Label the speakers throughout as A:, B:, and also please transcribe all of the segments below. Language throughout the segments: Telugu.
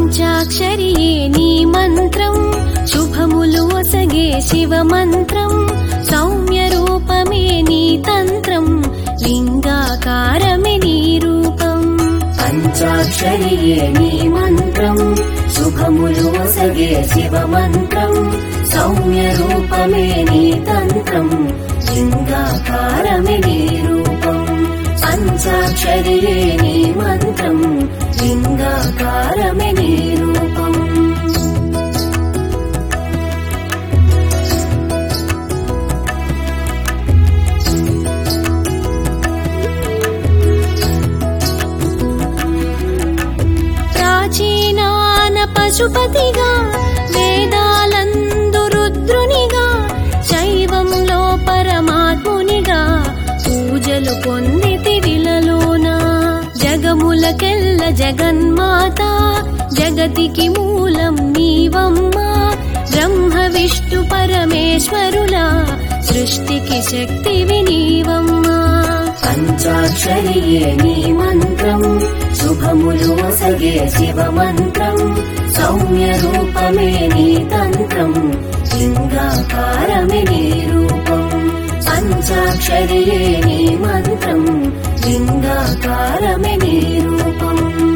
A: పంచాక్షరియే నీ మంత్రం శుభములు ఒసగే శివ మంత్రం సౌమ్య రూపమే నీ తంత్రం లింగాకారమే నీ రూపం
B: పంచాక్షరియే నీ మంత్రం శుభములు ఒసగే శివ మంత్రం సౌమ్య రూపమే నీ తంత్రం లింగాకారమే నీ రూపం పంచాక్షరియే నీ మంత్రం లింగాకారమే నీ రూపం
A: ప్రాచీనాన పశుపతిగా వేదాలందు రుద్రునిగా శైవంలో పరమాత్మునిగా పూజలు పొందితి విలలోన జగములకెల్ల జగన్మాత జగతికి మూలం నీవమ్మా బ్రహ్మ విష్ణు పరమేశ్వరుల సృష్టికి శక్తివి నీవమ్మా
B: పంచాక్షరియే నీ మంత్రం శుభములు ఒసగే శివ మంత్రం సౌమ్య రూపమే నీ తంత్రం లింగాకారమే నీ రూపం పంచాక్షరియే నీ మంత్రం లింగాకారమే నీ రూపం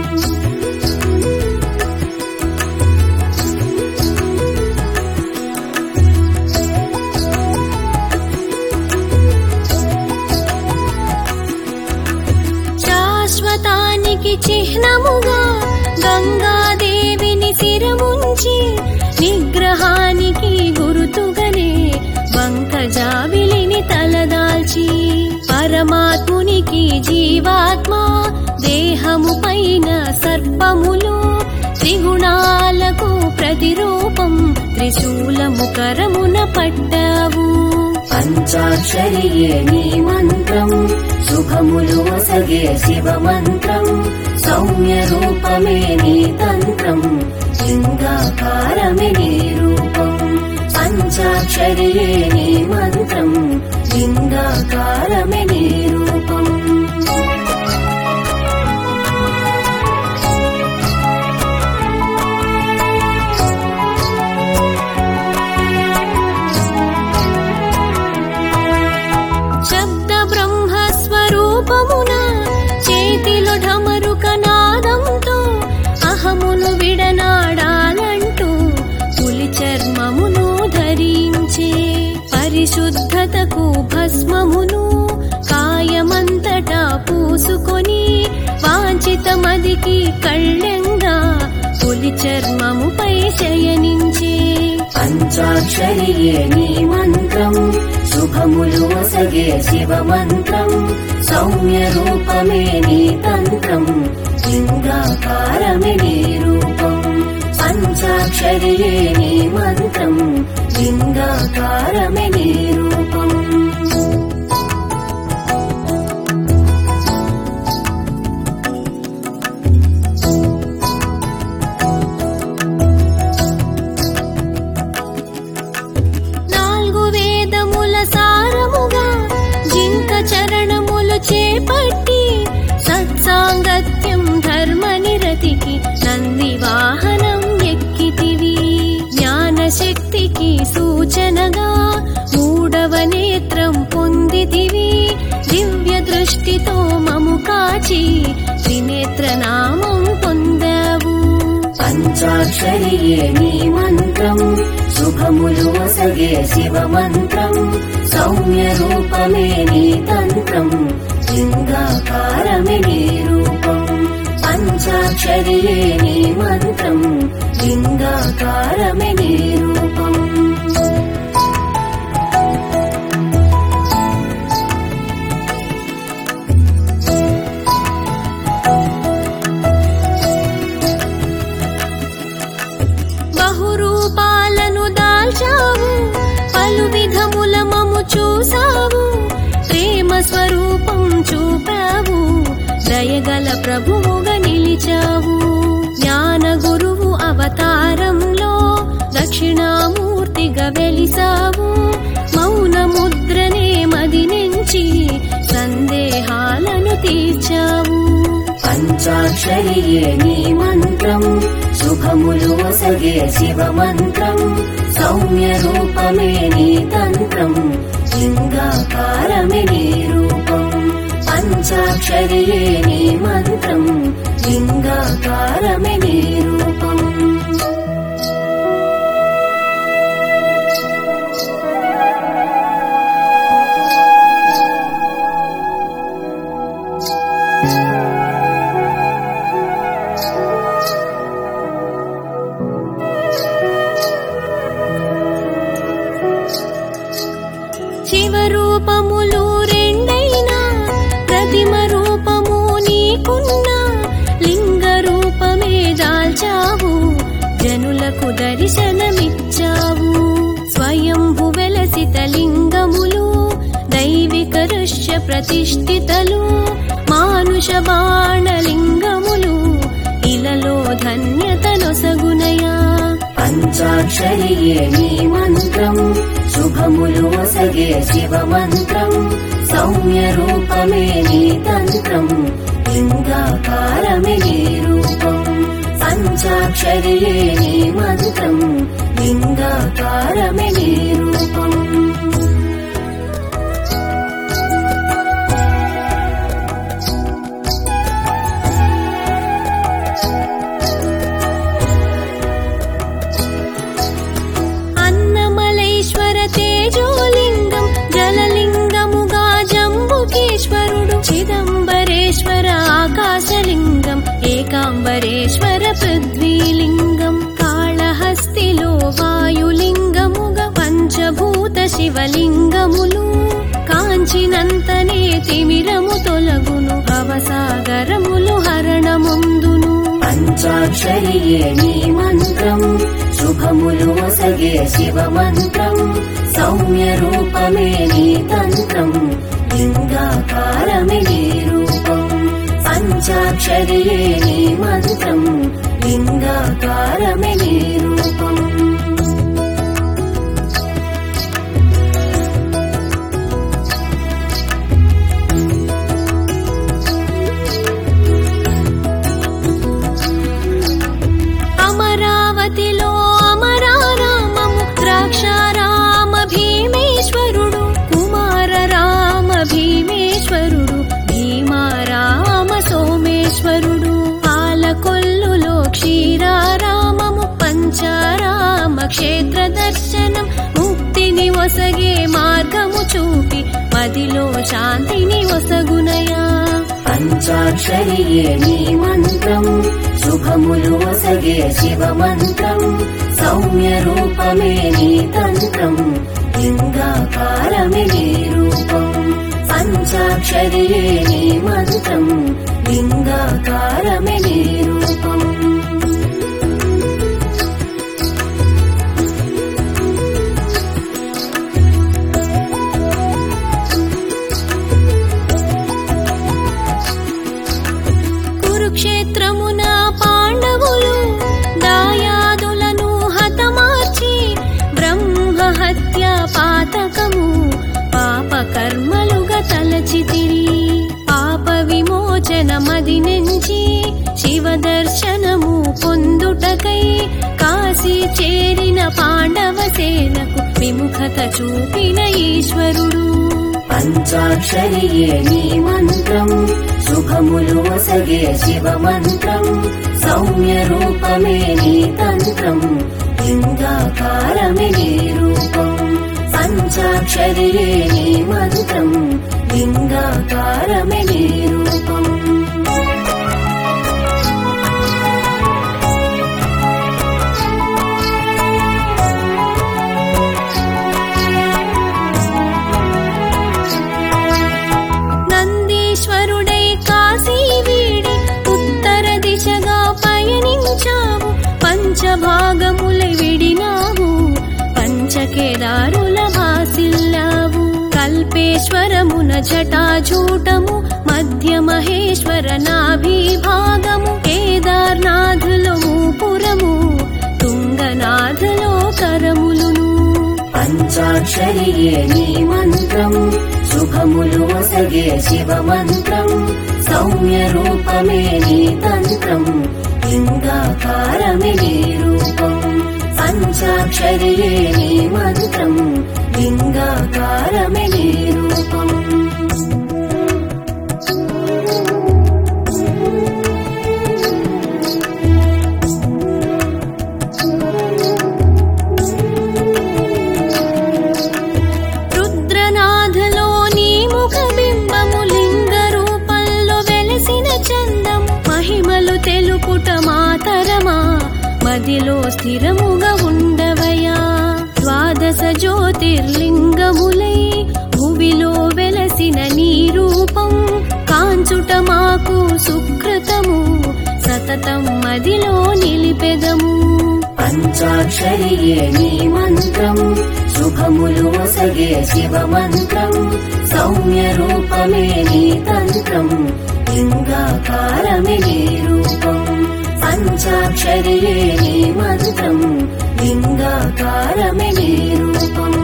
A: శాశ్వతానికి చిహ్నముగా గంగాదేవిని శిరముంచి నిగ్రహానికి గురుతుగనే వంకజాబిలిని తలదాల్చి పరమాత్మునికి జీవాత్మ దేహము పైన సర్పములు త్రిగుణాలకు ప్రతిరూపం త్రిశూలము కరమున పట్టావు
B: పంచాక్షరియే నీ మంత్రం శుభములు ఒసగే శివ మంత్రం సౌమ్య రూపమే నీ తంత్రం లింగాకారమే నీ రూపం పంచాక్షరియే నీ మంత్రం లింగాకారమే నీ రూపం
A: శబ్ద బ్రహ్మస్వరూపమున చేతిలో ఢమరుక నాదంతో అహమును విడనాడాలంటూ పులి చర్మమును ధరించే పరిశుద్ధతకు భస్మమును కాయమంతటా పూసుకొని వాంఛితమదికి కళ్ళెంగా పులి చర్మముపై శయనించే
B: పంచాక్షరియే నీ మంత్రం శుభములు ఒసగే శివ మంత్రం సౌమ్య రూపమే నీ తంత్రం లింగాకారమే నీ రూపం పంచాక్షరియే నీ మంత్రం లింగాకారమే నీ రూపం
A: సారముగా జింక చరణములు చేపట్టి సత్సాంగత్యం ధర్మ నిరతికి నంది వాహనం ఎక్కితివి జ్ఞానశక్తికి సూచనగా మూడవ నేత్రం పొందితివి దివ్య దృష్టితో మము కాచి త్రినేత్ర నామం పొందావు
B: పంచాక్షరియే నీ మంత్రం శుభములు ఒసగే శివ మంత్రం సౌమ్య రూపమే నీ తంత్రం లింగాకారమే నీ రూపం పంచాక్షరియే నీ మంత్రం లింగాకారమే నీ రూపం
A: బహురూపాలను దాల్చావు పలు విధముల మము చూసావు ప్రేమ స్వరూపం చూపావు దయగల ప్రభువుగా నిలిచావు జ్ఞాన గురువు అవతారంలో దక్షిణామూర్తిగా వెలిసావు మౌన ముద్రనే మది నుంచి సందేహాలను తీర్చావు
B: పంచాక్షరియే నీ మంత్రం శుభములు ఒసగే శివ మంత్రం సౌమ్య రూపమే నీ తంత్రం లింగాకారమే నీ రూపం పంచాక్షరియే నీ మంత్రం లింగాకారమే నీ రూపం
A: శివరూపములు రెండైనా ప్రతిమ రూపము నీకున్నా లింగ రూపమే దాల్చావు జనులకు దర్శనమిచ్చావు స్వయంభు వెలసిత లింగములు దైవిక ఋష్య ప్రతిష్ఠితలు మానుష బాణలింగములు ఇలలో ధన్యతనొసగునయా
B: పంచాక్షరియే నీ మంత్రం శుభములు ఒసగే శివ మంత్రం సౌమ్య రూపమే నీ తంత్రం లింగాకారమే నీ రూపం పంచాక్షరియే నీ మంత్రం లింగాకారమే నీ రూపం
A: తేజోలింగం జలలింగముగా జంబుకేశ్వరుడు చిదంబరేశ్వర ఆకాశలింగం ఏకాంబరేశ్వర పృథ్వీలింగం కాళహస్తిలో వాయులింగముగా పంచభూత శివలింగములు కాంచినంతనే తిమిరము తొలగును భవసాగరములు హరణముందును
B: పంచాక్షరియే నీ మంత్రం శుభములు ఒసగే శివ మంత్రం సౌమ్య రూపమే నీ తంత్రం లింగాకారమే నీ రూపం పంచాక్షరియే నీ మంత్రం లింగాకారమే నీ రూపం
A: అమరావతిలో అమరారామము ద్రాక్షారామ భీమేశ్వరుడు కుమార రామ భీమేశ్వరుడు భీమారామ సోమేశ్వరుడు పాలకొల్లులో క్షీరారామము పంచారామ క్షేత్ర దర్శనం ముక్తిని ఒసగే మార్గము చూపి మదిలో శాంతిని ఒసగునయా
B: పంచాక్షరియే నీ మంత్రం శుభములు ఒసగే శివ మంత్రం సౌమ్య రూపమే నీ తంత్రం లింగాకారమే నీ రూపం పంచాక్షరియే నీ మంత్రం లింగాకారమే నీ రూపం
A: కురుక్షేత్రమున పాండవులు దాయాదులను హతమార్చి బ్రహ్మహత్య పాతకము పాప కర్మలుగా తలచితిరి పాప విమోచన మది నుంచి శివ దర్శనము పొందుటకై కాశీ చేరిన పాండవ సేనకు విముఖత చూపిన ఈశ్వరుడు
B: పంచాక్షరియే నీ మంత్రం శుభములు ఒసగే శివ మంత్రం సౌమ్య రూపమే నీ తంత్రం లింగాకారమే నీ రూపం పంచాక్షరియే నీ మంత్రం లింగాకారమే నీ రూపం
A: నందీశ్వరుడై కాశీ వీడి ఉత్తర దిశగా పయనించావు పంచభాగములై విడినావు పంచకేదారుల భాసిల్లావు కల్పేశ్వరమున జటాజూటము మధ్య మహేశ్వర నాభిభాగము కేదార్నాథులో మూపురము తుంగనాథులో కరములును
B: పంచాక్షరియే నీ మంత్రం శుభములు ఒసగే శివ మంత్రం సౌమ్య రూపమే నీ తంత్రం లింగాకారమే నీ రూపం పంచాక్షరియే నీ మంత్రం లింగాకారమే నీ రూపం
A: రుద్రనాథలో నీ ముఖ బింబము లింగ రూపంలో వెలసిన చందం మహిమలు తెలుపుట మాతరమా మదిలో స్థిరముగా ఉండవయా ద్వాదశ జ్యోతిర్లింగములై భువిలో వెలసిన నీ రూపం కాంచుట మాకు సుకృతము సతతం మదిలో నిలిపెదము
B: పంచాక్షరియే నీ మంత్రం శుభములు ఒసగే శివ మంత్రం సౌమ్య రూపమే నీ తంత్రం లింగాకారమే నీ రూపం పంచాక్షరియే నీ మంత్రం లింగాకారమే నీ రూపం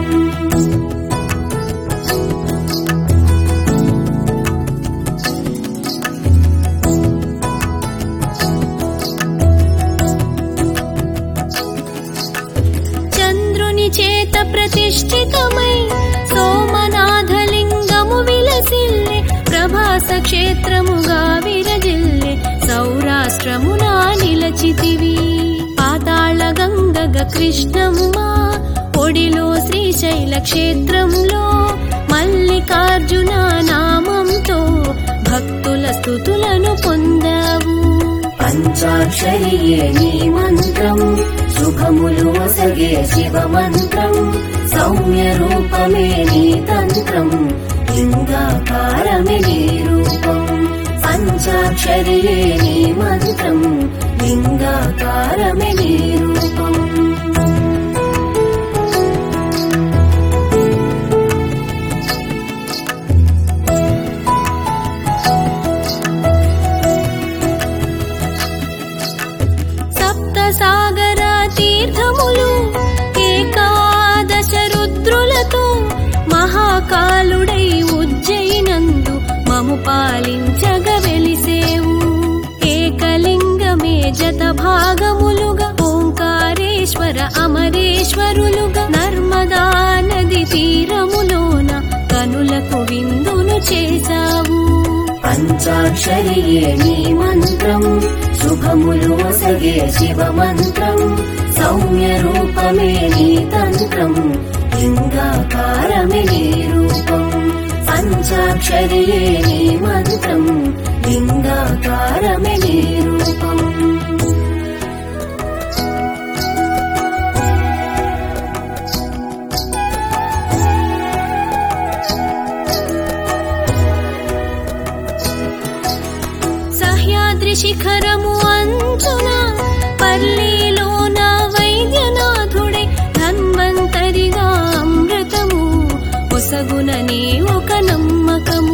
A: చంద్రుని చేత ప్రతిష్ఠితమై సోమనాథలింగము విలసిల్లే ప్రభాస క్షేత్రముగా విరజిల్లే సౌరాష్ట్రమునా నిలచితివి పాతాళ గంగగ కృష్ణమ్మ ఒడిలో శ్రీశైల క్షేత్రంలో మల్లికార్జున నామంతో భక్తుల స్తుతులను పొందావు
B: పంచాక్షరియే నీ మంత్రం శుభములు ఒసగే శివ మంత్రం సౌమ్య రూపమే నీ తంత్రం లింగాకారమే నీ రూపం పంచాక్షరియే నీ మంత్రం లింగాకారమే నీ రూపం
A: సాగర తీర్థములు ఏకాదశ రుద్రులతో మహాకాలుడై ఉజ్జయినందు మము పాలించగ వెలిసేవు ఏకలింగమే జత భాగములుగా ఓంకారేశ్వర అమరేశ్వరులుగా నర్మదా నది తీరములోన కనులకు విందును చేశావు
B: పంచాక్షరియే నీ మంత్రం శుభములు ఒసగే శివ మంత్రం సౌమ్య రూపమే నీ తంత్రం లింగాకారమే నీ రూపం పంచాక్షరియే నీ మంత్రం లింగాకారమే నీ రూపం
A: సహ్యాద్రి శిఖరము అంచున పల్లీలోన వైద్యనాథుడై ధన్వంతరిగా అమృతము ఒసగుననే ఒక నమ్మకము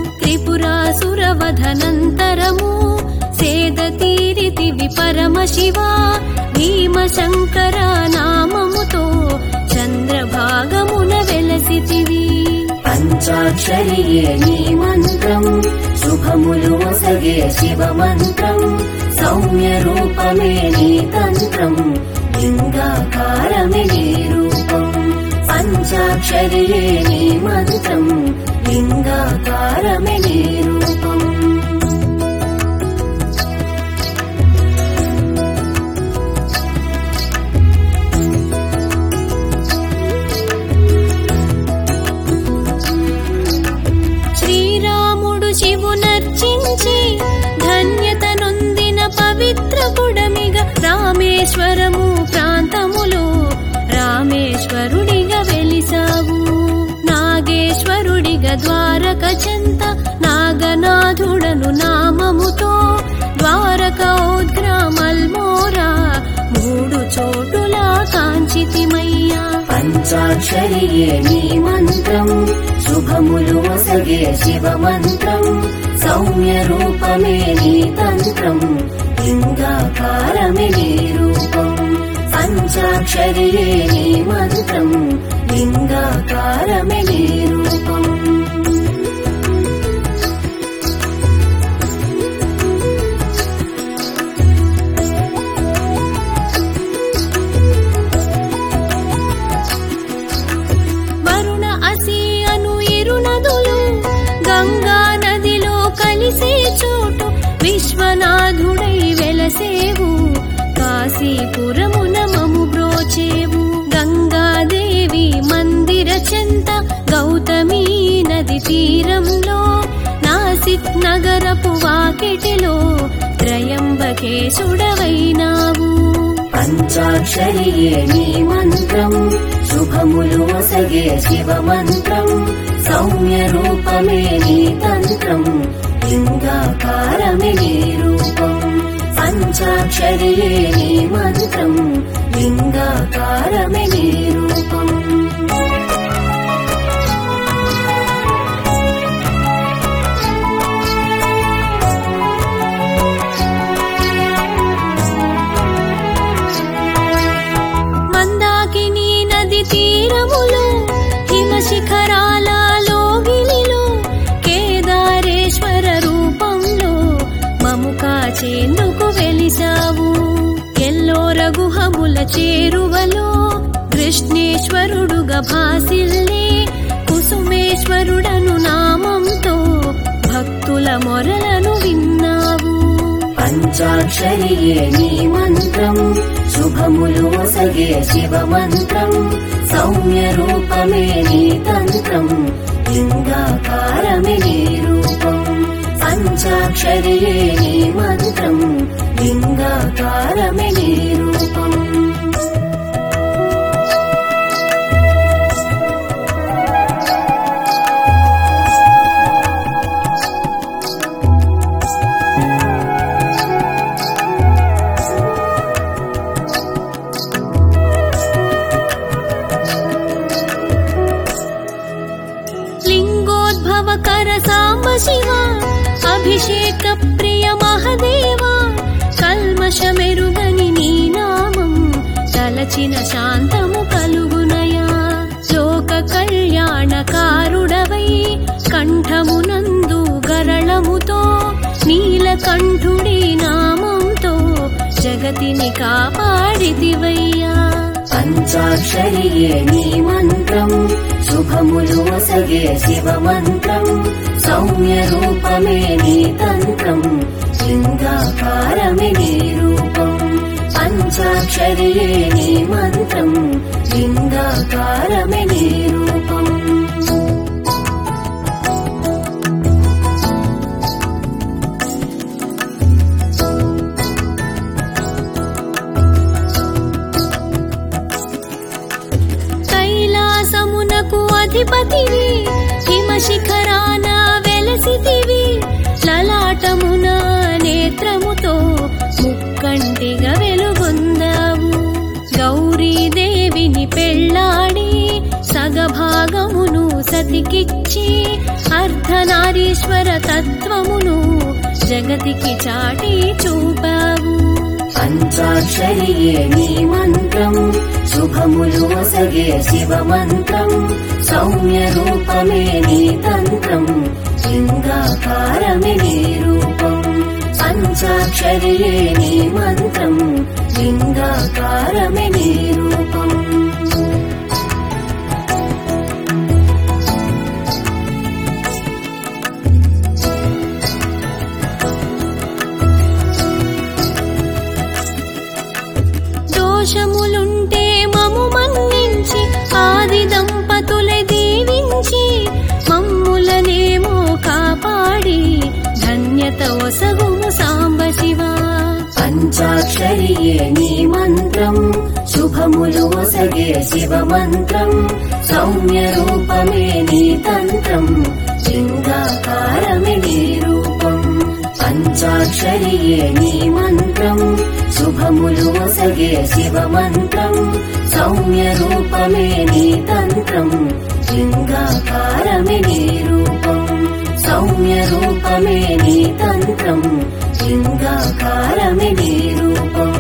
A: త్రిపురాసురవధనంతరము సేద తీరితివి పరమశివ భీమశంకర నామముతో చంద్రభాగమున వెలసితివి
B: పంచాక్షరియే నీ మంత్రం శుభములు ఒసగే శివ మంత్రం సౌమ్య రూపమే నీ తంత్రం లింగాకారమే నీ రూపం పంచాక్షరియే నీ మంత్రం లింగాకారమే నీ రూపం
A: శివునర్చించి ధన్యత నొందిన పవిత్ర పుడమిగా రామేశ్వరము ప్రాంతములో రామేశ్వరుడిగా వెలిసావు నాగేశ్వరుడిగా ద్వారక చెంత నాగనాథుడను నామముతో ద్వారకోద్గ్రామల్మోరా మూడు చోటులా కాంచితిమయ్యా
B: పంచాక్షరియే నీ మంత్రం శుభములు ఒసగే శివ మంత్రం సౌమ్య రూపమే నీ తంత్రం లింగాకారమే నీ రూపం పంచాక్షరియే నీ మంత్రం లింగాకారమే నీ రూపం
A: కాశీపురమున మము బ్రోచేవు గంగాదేవి మందిర చెంత గౌతమీ నది తీరంలో నాసిక్ నగరపు వాకిటిలో త్రయంబకేశుడవైనావు
B: పంచాక్షరియే నీ మంత్రం శుభములు ఒసగే శివ మంత్రం సౌమ్య రూపమే నీ తంత్రం లింగాకారమే నీ రూపం పంచాక్షరియే నీ మంత్రం లింగాకారమే నీ రూపం
A: మందాకిని నది తీరములో హిమశిఖరాల లోగిలిలో కేదారేశ్వర రూపంలో మము కాచేందుకు వెలిసావు ఎల్లోర గుహముల చేరువలో కృష్ణేశ్వరుడుగా భాసిల్లే కుసుమేశ్వరుడను నామంతో భక్తుల మొరలను విన్నావు
B: పంచాక్షరియే నీ మంత్రం శుభములు ఒసగే శివ మంత్రం సౌమ్య రూపమే నీ తంత్రం లింగాకారమే నీ రూపం పంచాక్షరియే నీ మంత్రం లింగాకారమే నీ రూపం
A: లింగోద్భవకర సాంబ శివ అభిషేక ప్రియ మహదేవా కల్మషమెరుగని నీ నామం తలచిన శాంతము కలుగునయా లోక కళ్యాణకారుడవై కంఠమునందు గరళముతో నీలకంఠుడి నామంతో జగతిని కాపాడితివయ్యా
B: పంచాక్షరియే నీ మంత్రం శుభములు ఒసగే శివ మంత్రం సౌమ్య రూపమే నీ తంత్రం లింగాకారమే నీ రూపం పంచాక్షరియే నీ మంత్రం లింగాకారమే నీ రూపం
A: కైలాసమునకు అధిపతివి హిమశిఖరాన వెలసితివి లలాటమున నేత్రముతో ముక్కంటిగా వెలుగొందావు గౌరీదేవిని పెళ్ళాడి సగభాగమును సతికిచ్చి అర్ధనారీశ్వర తత్వమును జగతికి చాటి చూపావు
B: పంచాక్షరియే నీ మంత్రం శుభములు ఒసగే శివ మంత్రం సౌమ్య రూపమే నీ తంత్రం లింగాకారమే నీ రూపం పంచాక్షరియే నీ మంత్రం లింగాకారమే నీ రూపం
A: దోషములుంటే మము మన్నించి ఆది దంపతులే దీవించి మమ్ములనేమో కాపాడి ధన్యత ఒసగుము సాంబ శివ
B: పంచాక్షరియే నీ మంత్రం శుభములు ఒసగే శివ మంత్రం సౌమ్య రూపమే నీ తంత్రం లింగాకారమే నీ రూపం పంచాక్షరియే నీ మంత్రం శుభములు ఒసగే శివ మంత్రం సౌమ్య రూపమే నీ తంత్రం లింగాకారమే నీ రూపం సౌమ్య రూపమే నీ తంత్రం లింగాకారమే నీ రూపం